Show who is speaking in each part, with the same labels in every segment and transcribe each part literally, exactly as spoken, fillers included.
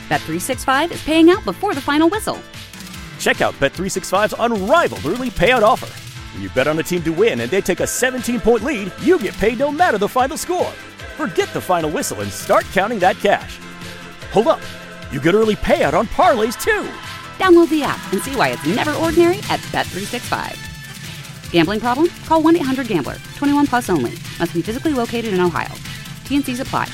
Speaker 1: Bet three sixty-five is paying out before the final whistle.
Speaker 2: Check out Bet three sixty-five's unrivaled early payout offer. When you bet on a team to win and they take a seventeen-point lead, you get paid no matter the final score. Forget the final whistle and start counting that cash. Hold up. You get early payout on parlays, too.
Speaker 1: Download the app and see why it's never ordinary at Bet three sixty-five. Gambling problem? Call one eight hundred gambler. twenty-one plus only. Must be physically located in Ohio. T and C's apply.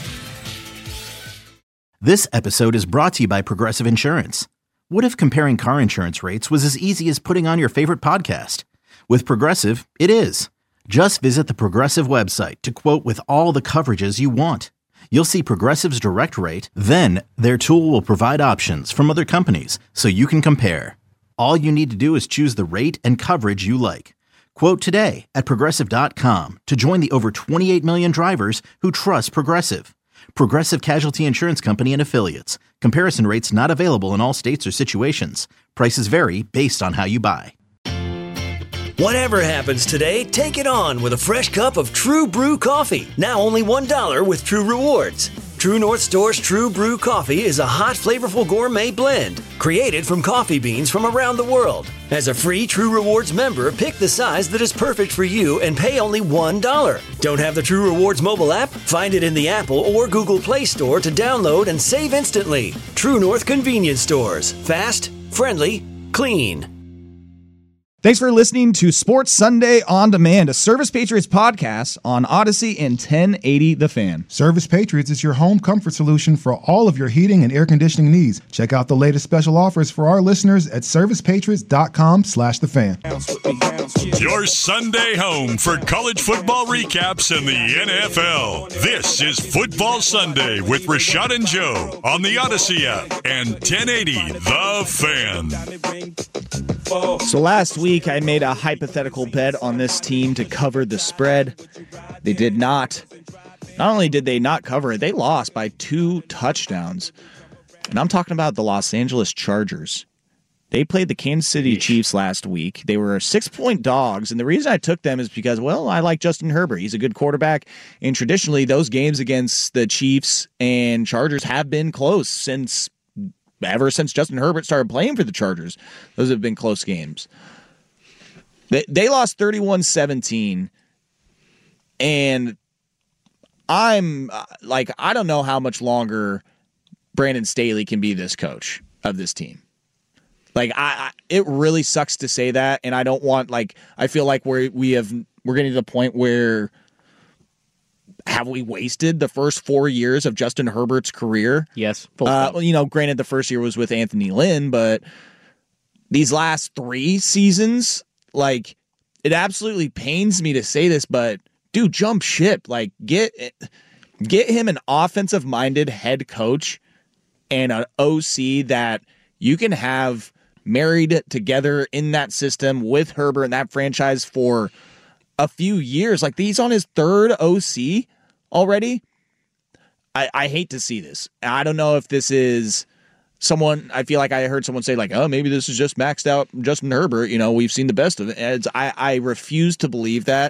Speaker 3: This episode is brought to you by Progressive Insurance. What if comparing car insurance rates was as easy as putting on your favorite podcast? With Progressive, it is. Just visit the Progressive website to quote with all the coverages you want. You'll see Progressive's direct rate, then their tool will provide options from other companies so you can compare. All you need to do is choose the rate and coverage you like. Quote today at Progressive dot com to join the over twenty-eight million drivers who trust Progressive. Progressive Casualty Insurance Company and Affiliates. Comparison rates not available in all states or situations. Prices vary based on how you buy.
Speaker 4: Whatever happens today, take it on with a fresh cup of True Brew coffee. Now only one dollar with True Rewards. True North Store's True Brew coffee is a hot, flavorful gourmet blend created from coffee beans from around the world. As a free True Rewards member, pick the size that is perfect for you and pay only one dollar. Don't have the True Rewards mobile app? Find it in the Apple or Google Play Store to download and save instantly. True North Convenience Stores. Fast, friendly, clean.
Speaker 5: Thanks for listening to Sports Sunday On Demand, a Service Patriots podcast on Odyssey and ten eighty The Fan.
Speaker 6: Service Patriots is your home comfort solution for all of your heating and air conditioning needs. Check out the latest special offers for our listeners at servicepatriots.com slash the fan.
Speaker 7: Your Sunday home for college football recaps and the N F L. This is Football Sunday with Rashad and Joe on the Odyssey app and ten eighty The Fan.
Speaker 5: So last week I made a hypothetical bet on this team to cover the spread. They did not. Not only did they not cover it, they lost by two touchdowns. And I'm talking about the Los Angeles Chargers. They played the Kansas City Eesh. Chiefs last week. They were six-point dogs, and the reason I took them is because, well, I like Justin Herbert. He's a good quarterback, and traditionally those games against the Chiefs and Chargers have been close since ever since Justin Herbert started playing for the Chargers. Those have been close games. They, they lost thirty-one seventeen, and I'm like, I don't know how much longer Brandon Staley can be this coach of this team. Like, I, I it really sucks to say that, and I don't want, like, I feel like we're, we have, we're getting to the point where have we wasted the first four years of Justin Herbert's career?
Speaker 8: Yes. Full
Speaker 5: uh, well, you know, granted, the first year was with Anthony Lynn, but these last three seasons, like, it absolutely pains me to say this, but dude, jump ship. Like, get get him an offensive-minded head coach and an O C that you can have married together in that system with Herbert and that franchise for a few years. Like, he's on his third O C already. I, I hate to see this. I don't know if this is someone, I feel like I heard someone say, like, oh, maybe this is just maxed out Justin Herbert. You know, we've seen the best of it. And it's, I, I refuse to believe that.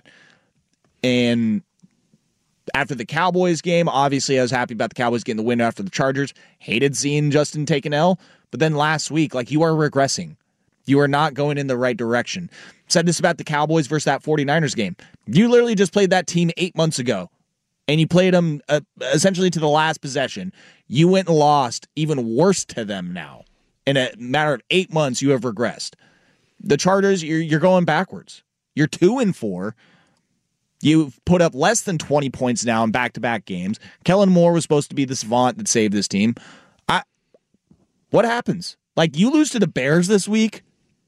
Speaker 5: And after the Cowboys game, obviously I was happy about the Cowboys getting the win after the Chargers. Hated seeing Justin take an L. But then last week, like, you are regressing. You are not going in the right direction. Said this about the Cowboys versus that 49ers game. You literally just played that team eight months ago, and you played them uh, essentially to the last possession. You went and lost even worse to them now. In a matter of eight months, you have regressed. The Chargers, you're, you're going backwards. You're two and four. You've put up less than twenty points now in back-to-back games. Kellen Moore was supposed to be the savant that saved this team. I, what happens? Like, you lose to the Bears this week?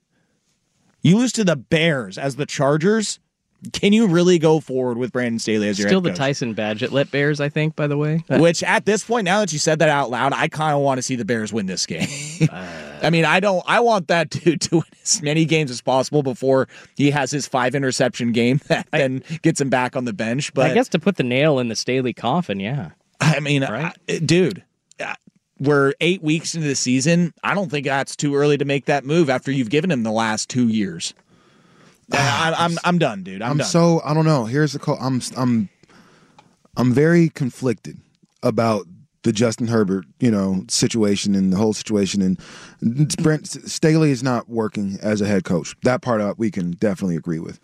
Speaker 5: You lose to the Bears as the Chargers? Can you really go forward with Brandon Staley as your
Speaker 8: Still
Speaker 5: head
Speaker 8: the
Speaker 5: coach?
Speaker 8: Tyson Badgett Bears, I think, by the way.
Speaker 5: Which, at this point, now that you said that out loud, I kind of want to see the Bears win this game. uh, I mean, I don't. I want that dude to win as many games as possible before he has his five interception game that I, then gets him back on the bench. But
Speaker 8: I guess to put the nail in the Staley coffin, yeah.
Speaker 5: I mean,
Speaker 8: right?
Speaker 5: I, dude, we're eight weeks into the season. I don't think that's too early to make that move after you've given him the last two years. I, I'm I'm done, dude. I'm,
Speaker 6: I'm
Speaker 5: done.
Speaker 6: so I don't know. Here's the call. I'm I'm I'm very conflicted about the Justin Herbert, you know, situation and the whole situation. And Brent Staley is not working as a head coach. That part uh, we can definitely agree with.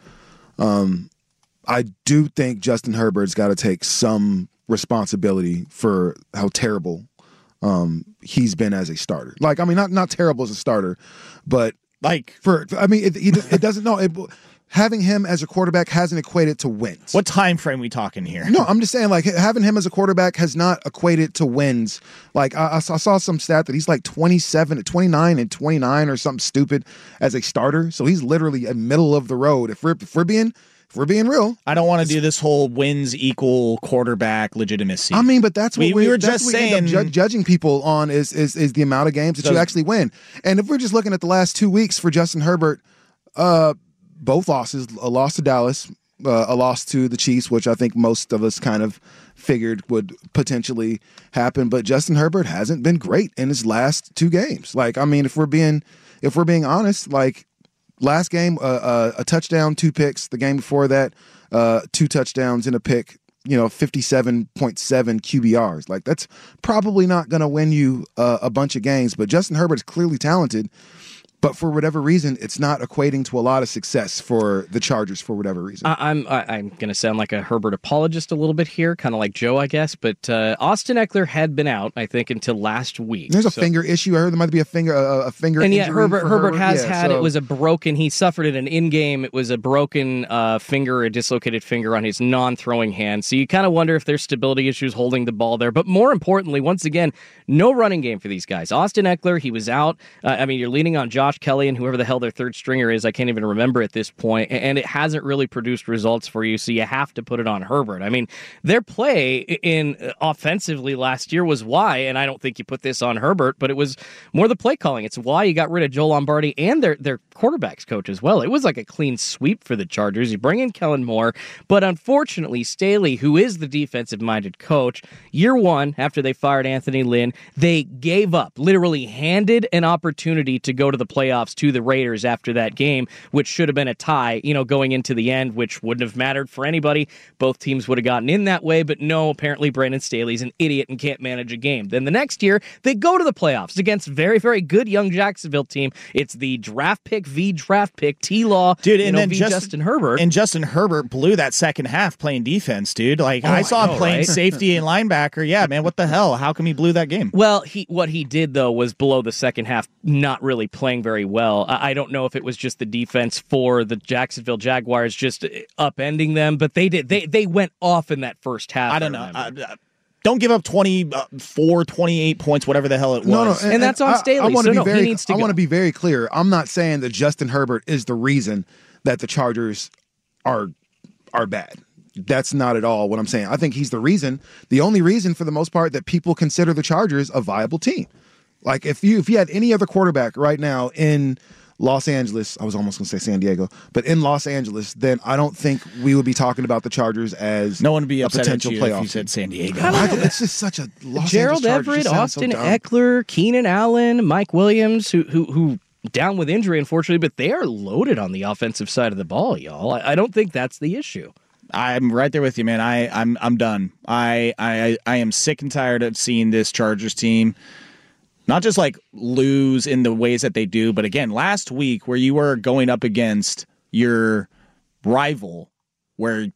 Speaker 6: Um, I do think Justin Herbert's got to take some responsibility for how terrible um, he's been as a starter. Like, I mean, not not terrible as a starter, but
Speaker 5: like
Speaker 6: for I mean, it, it, it doesn't know. It, having him as a quarterback hasn't equated to wins.
Speaker 5: What time frame we talking here?
Speaker 6: No, I'm just saying, like, having him as a quarterback has not equated to wins. Like, I, I saw some stat that he's like twenty-seven, twenty-nine, and twenty-nine or something stupid as a starter. So he's literally a middle of the road. If we're if we're being if we're being real,
Speaker 5: I don't want to do this whole wins equal quarterback legitimacy.
Speaker 6: I mean, but that's what
Speaker 5: we, we were
Speaker 6: that's
Speaker 5: just
Speaker 6: what
Speaker 5: saying.
Speaker 6: We end up ju- judging people on is is is the amount of games that
Speaker 5: Those,
Speaker 6: you actually win. And if we're just looking at the last two weeks for Justin Herbert, uh. both losses, a loss to Dallas, uh, a loss to the Chiefs, which I think most of us kind of figured would potentially happen. But Justin Herbert hasn't been great in his last two games. Like, I mean, if we're being if we're being honest, like last game, uh, uh, a touchdown, two picks. The game before that, uh, two touchdowns and a pick. You know, fifty-seven point seven Q B Rs. Like, that's probably not going to win you uh, a bunch of games. But Justin Herbert's clearly talented. But for whatever reason, it's not equating to a lot of success for the Chargers for whatever reason.
Speaker 8: I, I'm I, I'm going to sound like a Herbert apologist a little bit here, kind of like Joe, I guess. But uh, Austin Eckler had been out, I think, until last week.
Speaker 6: There's a
Speaker 8: so.
Speaker 6: finger issue. I heard there might be a finger a, a finger.
Speaker 8: And yet
Speaker 6: injury
Speaker 8: Herbert
Speaker 6: for
Speaker 8: Herbert has
Speaker 6: yeah,
Speaker 8: had
Speaker 6: so.
Speaker 8: It was a broken. He suffered it in in-game. It was a broken uh, finger, a dislocated finger on his non-throwing hand. So you kind of wonder if there's stability issues holding the ball there. But more importantly, once again, no running game for these guys. Austin Eckler, he was out. Uh, I mean, you're leaning on Josh Kelly and whoever the hell their third stringer is. I can't even remember at this point, and it hasn't really produced results for you, so you have to put it on Herbert. I mean, their play in uh, offensively last year was why, and I don't think you put this on Herbert, but it was more the play calling. It's why you got rid of Joe Lombardi and their, their quarterbacks coach as well. It was like a clean sweep for the Chargers. You bring in Kellen Moore, but unfortunately, Staley, who is the defensive-minded coach, year one, after they fired Anthony Lynn, they gave up, literally handed an opportunity to go to the playoffs to the Raiders after that game, which should have been a tie, you know, going into the end, which wouldn't have mattered for anybody. Both teams would have gotten in that way, but no, apparently Brandon Staley's an idiot and can't manage a game. Then the next year, they go to the playoffs against very, very good young Jacksonville team. It's the draft pick v draft pick, T-Law,
Speaker 5: dude,
Speaker 8: and
Speaker 5: know, then
Speaker 8: v
Speaker 5: Justin,
Speaker 8: Justin Herbert.
Speaker 5: And Justin Herbert blew that second half playing defense, dude. Like,
Speaker 8: oh,
Speaker 5: I saw
Speaker 8: I know,
Speaker 5: him playing
Speaker 8: right?
Speaker 5: safety and linebacker. Yeah, man, what the hell? How come he blew that game?
Speaker 8: Well, he what he did, though, was below the second half, not really playing very well. I, I don't know if it was just the defense for the Jacksonville Jaguars just upending them, but they did. They they went off in that first half.
Speaker 5: I don't know. I, I, don't give up twenty-four, twenty-eight points, whatever the hell it was.
Speaker 6: No, no,
Speaker 8: and, and that's on Staley.
Speaker 6: I, I want
Speaker 8: so
Speaker 6: to
Speaker 8: no,
Speaker 6: be very.
Speaker 8: he needs to
Speaker 6: I
Speaker 8: go.
Speaker 6: want to be very clear. I'm not saying that Justin Herbert is the reason that the Chargers are are bad. That's not at all what I'm saying. I think he's the reason, the only reason for the most part, that people consider the Chargers a viable team. Like if you if you had any other quarterback right now in Los Angeles, I was almost going to say San Diego, but in Los Angeles, then I don't think we would be talking about the Chargers as
Speaker 5: no one would be
Speaker 6: a
Speaker 5: upset
Speaker 6: potential
Speaker 5: at you
Speaker 6: playoff
Speaker 5: if you said San Diego.
Speaker 6: I, it's just such a Los
Speaker 8: Gerald
Speaker 6: Angeles Chargers
Speaker 8: Everett,
Speaker 6: just sounds so
Speaker 8: Austin
Speaker 6: dumb.
Speaker 8: Eckler, Keenan Allen, Mike Williams, who who who down with injury, unfortunately, but they are loaded on the offensive side of the ball, y'all. I, I don't think that's the issue.
Speaker 5: I'm right there with you, man. I, I'm I'm done. I, I I am sick and tired of seeing this Chargers team not just like lose in the ways that they do, but again, last week where you were going up against your rival, where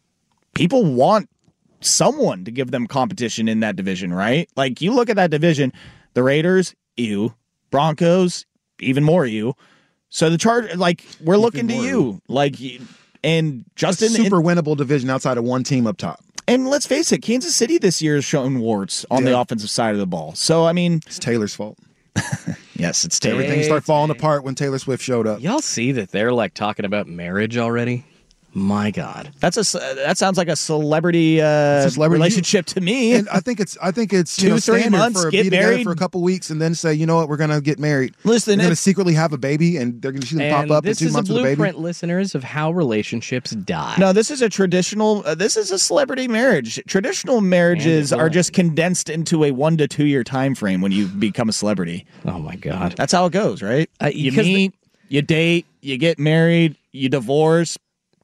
Speaker 5: people want someone to give them competition in that division, right? Like you look at that division, the Raiders, ew, Broncos, even more ew. So the Chargers, like we're even looking to you, ew. like. And Justin,
Speaker 6: a super winnable division outside of one team up top.
Speaker 5: And let's face it, Kansas City this year has shown warts on yeah. the offensive side of the ball. So I mean,
Speaker 6: it's Taylor's fault.
Speaker 5: Yes, it's Taylor.
Speaker 6: Everything started falling apart when Taylor Swift showed up.
Speaker 8: Y'all see that they're like talking about marriage already? My God,
Speaker 5: that's a that sounds like a celebrity, uh,
Speaker 6: a celebrity
Speaker 5: relationship to me.
Speaker 6: And I think it's I think it's
Speaker 5: two
Speaker 6: you know,
Speaker 5: three months,
Speaker 6: for
Speaker 5: get
Speaker 6: be
Speaker 5: married
Speaker 6: for a couple weeks, and then say, you know what, we're gonna get married.
Speaker 5: Listen,
Speaker 6: they're gonna secretly have a baby, and they're gonna see them pop up in two months with a baby.
Speaker 8: This is a blueprint, listeners, of how relationships die.
Speaker 5: No, this is a traditional. Uh, this is a celebrity marriage. Traditional marriages are just condensed into a one to two year time frame when you become a celebrity.
Speaker 8: Oh my God,
Speaker 5: that's how it goes, right?
Speaker 8: Uh,
Speaker 5: you meet, the- you date, you get married, you divorce.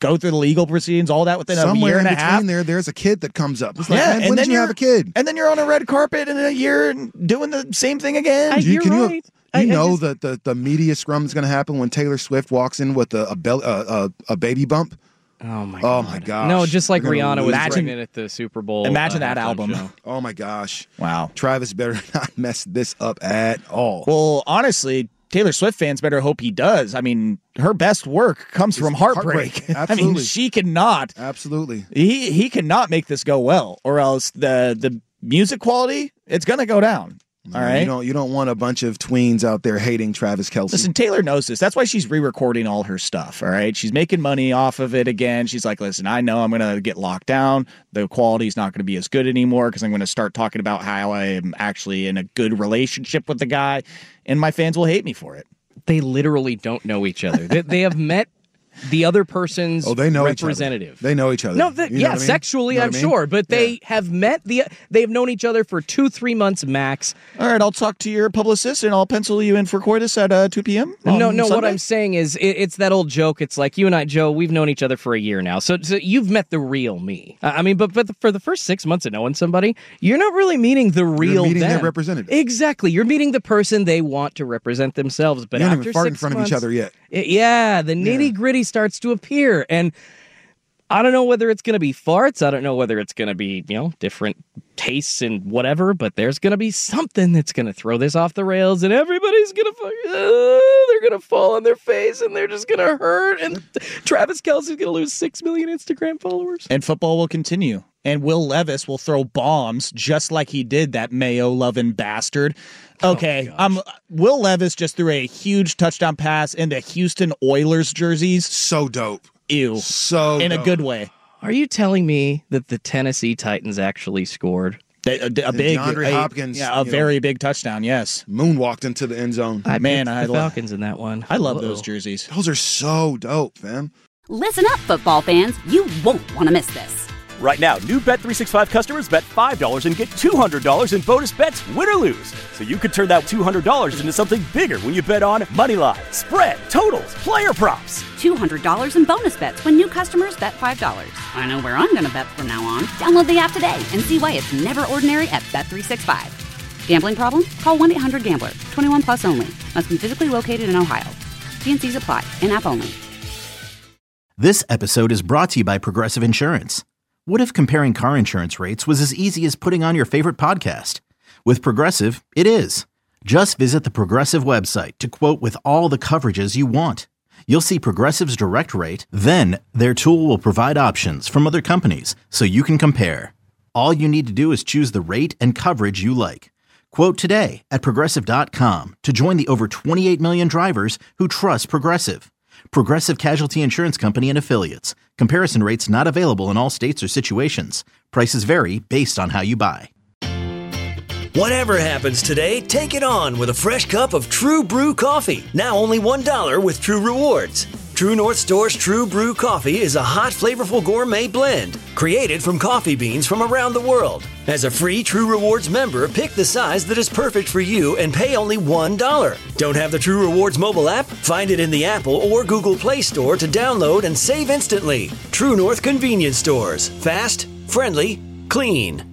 Speaker 5: go through the legal proceedings, all that within
Speaker 6: Somewhere
Speaker 5: a year and
Speaker 6: in
Speaker 5: a
Speaker 6: between
Speaker 5: half.
Speaker 6: there, there's a kid that comes up. It's like,
Speaker 5: Yeah,
Speaker 6: man,
Speaker 5: and
Speaker 6: when
Speaker 5: then
Speaker 6: did you
Speaker 5: you're-
Speaker 6: have a kid?
Speaker 5: And then you're on a red carpet in a year and doing the same thing again.
Speaker 8: I-
Speaker 6: You,
Speaker 8: You're
Speaker 6: can you,
Speaker 8: right.
Speaker 6: you
Speaker 8: I- I
Speaker 6: know
Speaker 8: just-
Speaker 6: that the, the media scrum is going to happen when Taylor Swift walks in with a a, bel- a, a, a baby bump.
Speaker 8: Oh my!
Speaker 6: Oh
Speaker 8: God.
Speaker 6: my gosh!
Speaker 8: No, just like
Speaker 6: They're gonna
Speaker 8: Rihanna was
Speaker 5: Imagine-
Speaker 8: pregnant at the Super Bowl.
Speaker 5: Imagine
Speaker 8: uh,
Speaker 5: that
Speaker 8: halftime
Speaker 5: album.
Speaker 8: show.
Speaker 6: Oh my gosh!
Speaker 5: Wow.
Speaker 6: Travis better not mess this up at all.
Speaker 5: Well, honestly, Taylor Swift fans better hope he does. I mean, her best work comes from heartbreak.
Speaker 6: heartbreak.
Speaker 5: I mean,
Speaker 6: Absolutely.
Speaker 5: she cannot.
Speaker 6: Absolutely.
Speaker 5: He he cannot make this go well, or else the the music quality it's gonna go down. All right.
Speaker 6: You don't you don't want a bunch of tweens out there hating Travis Kelce.
Speaker 5: Listen, Taylor knows this. That's why she's re-recording all her stuff. All right. She's making money off of it again. She's like, listen, I know I'm going to get locked down. The quality's not going to be as good anymore because I'm going to start talking about how I am actually in a good relationship with the guy, and my fans will hate me for it.
Speaker 8: They literally don't know each other. they, they have met the other person's
Speaker 6: Oh, they know each other.
Speaker 8: representative.
Speaker 6: They know each other.
Speaker 8: No, th-
Speaker 6: You know
Speaker 8: yeah,
Speaker 6: what I mean?
Speaker 8: sexually,
Speaker 6: You know
Speaker 8: I'm
Speaker 6: what I mean?
Speaker 8: sure, but they
Speaker 6: Yeah.
Speaker 8: have met the. They've known each other for two, three months max.
Speaker 5: All right. I'll talk to your publicist and I'll pencil you in for coitus at uh, two p.m. on
Speaker 8: No, no. What
Speaker 5: Sunday.
Speaker 8: I'm saying is, it, it's that old joke. It's like you and I, Joe. We've known each other for a year now, so, so you've met the real me. I I mean, but but for the first six months of knowing somebody, you're not really meeting the real.
Speaker 6: meeting their
Speaker 8: them.
Speaker 6: representative.
Speaker 8: Exactly. You're meeting the person they want to represent themselves. But
Speaker 6: You haven't
Speaker 8: after
Speaker 6: even farted in
Speaker 8: six
Speaker 6: front of
Speaker 8: months,
Speaker 6: each other yet.
Speaker 8: it- yeah, the nitty gritty starts to appear, and I don't know whether it's going to be farts. I don't know whether it's going to be, you know, different tastes and whatever, but there's going to be something that's going to throw this off the rails, and everybody's going to fucking, uh, they're going to fall on their face, and they're just going to hurt, and Travis Kelce's going to lose six million Instagram followers.
Speaker 5: And football will continue. And Will Levis will throw bombs just like he did that Mayo-loving bastard. Okay, um, Will Levis just threw a huge touchdown pass into Houston Oilers jerseys.
Speaker 6: So dope.
Speaker 5: Ew.
Speaker 6: So
Speaker 5: In a
Speaker 6: dope.
Speaker 5: good way.
Speaker 8: Are you telling me that the Tennessee Titans actually scored?
Speaker 5: A, a, a big,
Speaker 6: DeAndre
Speaker 5: a-
Speaker 6: Hopkins,
Speaker 5: yeah, a
Speaker 6: you
Speaker 5: very big touchdown. Yes,
Speaker 6: Moonwalked into the end zone.
Speaker 8: I
Speaker 5: Man,
Speaker 8: picked
Speaker 5: I
Speaker 8: the
Speaker 5: love-
Speaker 8: Falcons in that one.
Speaker 5: I love
Speaker 8: Uh-oh.
Speaker 5: those jerseys.
Speaker 6: Those are so dope, fam.
Speaker 1: Listen up, football fans. You won't want to miss this.
Speaker 2: Right now, new Bet three sixty-five customers bet five dollars and get two hundred dollars in bonus bets, win or lose. So you could turn that two hundred dollars into something bigger when you bet on money line, spread, totals, player props.
Speaker 1: two hundred dollars in bonus bets when new customers bet five dollars. I know where I'm going to bet from now on. Download the app today and see why it's never ordinary at Bet three sixty-five. Gambling problem? Call one eight hundred gambler. twenty-one plus only. Must be physically located in Ohio. T N Cs apply. In-app only.
Speaker 3: This episode is brought to you by Progressive Insurance. What if comparing car insurance rates was as easy as putting on your favorite podcast? With Progressive, it is. Just visit the Progressive website to quote with all the coverages you want. You'll see Progressive's direct rate, then their tool will provide options from other companies so you can compare. All you need to do is choose the rate and coverage you like. Quote today at Progressive dot com to join the over twenty-eight million drivers who trust Progressive. Progressive Casualty Insurance Company and Affiliates. Comparison rates not available in all states or situations. Prices vary based on how you buy.
Speaker 4: Whatever happens today, take it on with a fresh cup of True Brew coffee. Now only one dollar with True Rewards. True North Store's True Brew coffee is a hot, flavorful gourmet blend created from coffee beans from around the world. As a free True Rewards member, pick the size that is perfect for you and pay only one dollar. Don't have the True Rewards mobile app? Find it in the Apple or Google Play Store to download and save instantly. True North Convenience Stores. Fast, friendly, clean.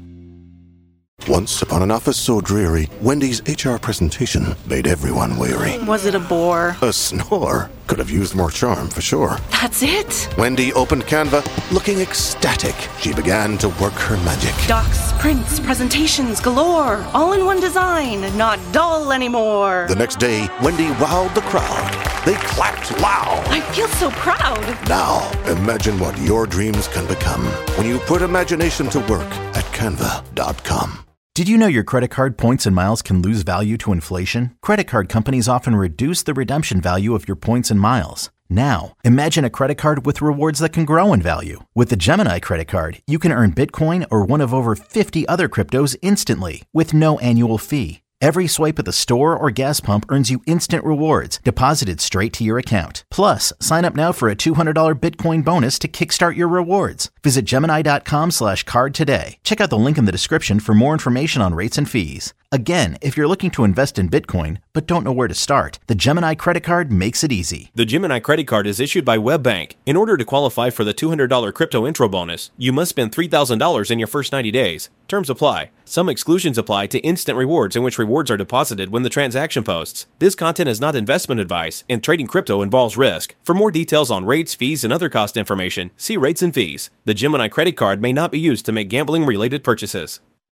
Speaker 9: Once upon an office so dreary, Wendy's H R presentation made everyone weary.
Speaker 10: Was it a bore?
Speaker 9: A snore could have used more charm for sure.
Speaker 10: That's it?
Speaker 9: Wendy opened Canva, looking ecstatic. She began to work her magic.
Speaker 10: Docs, prints, presentations galore. All in one design, not dull anymore.
Speaker 9: The next day, Wendy wowed the crowd. They clapped loud.
Speaker 10: I feel so proud.
Speaker 9: Now, imagine what your dreams can become when you put imagination to work at canva dot com.
Speaker 3: Did you know your credit card points and miles can lose value to inflation? Credit card companies often reduce the redemption value of your points and miles. Now, imagine a credit card with rewards that can grow in value. With the Gemini credit card, you can earn Bitcoin or one of over fifty other cryptos instantly with no annual fee. Every swipe at the store or gas pump earns you instant rewards deposited straight to your account. Plus, sign up now for a two hundred dollars Bitcoin bonus to kickstart your rewards. Visit Gemini.com slash card today. Check out the link in the description for more information on rates and fees. Again, if you're looking to invest in Bitcoin but don't know where to start, the Gemini credit card makes it easy.
Speaker 11: The Gemini credit card is issued by WebBank. In order to qualify for the two hundred dollars crypto intro bonus, you must spend three thousand dollars in your first ninety days. Terms apply. Some exclusions apply to instant rewards in which rewards are deposited when the transaction posts. This content is not investment advice, and trading crypto involves risk. For more details on rates, fees, and other cost information, see rates and fees. The Gemini credit card may not be used to make gambling-related purchases.